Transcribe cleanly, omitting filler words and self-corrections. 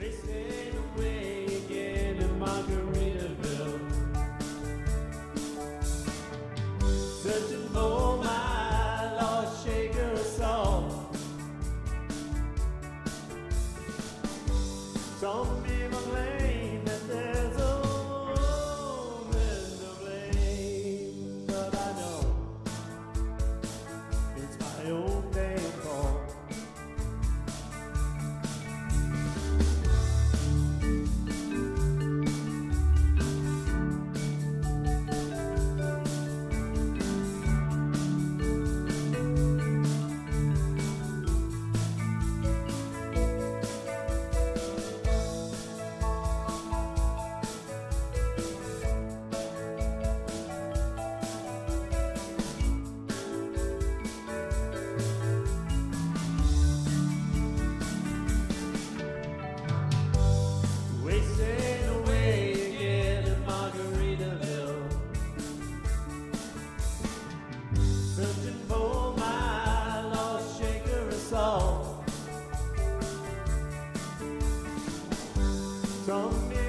Wasting away again in Margaritaville, searching for my lost shaker of salt. Some people claim that there's a woman to blame, but I know it's my own damn fault. Wasting away again in Margaritaville, searching for my lost shaker of salt. Some